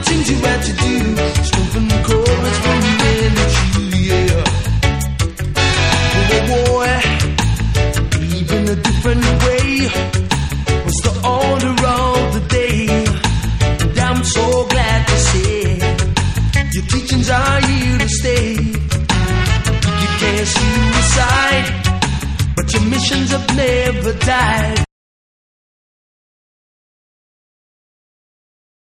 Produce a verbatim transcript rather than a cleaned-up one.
things you had to do, stomping chords from men to you, yeah. Oh, boy, even a different way was the order of the day. And I'm so glad to say your teachings are here to stay. You can't suicide, but your missions have never died.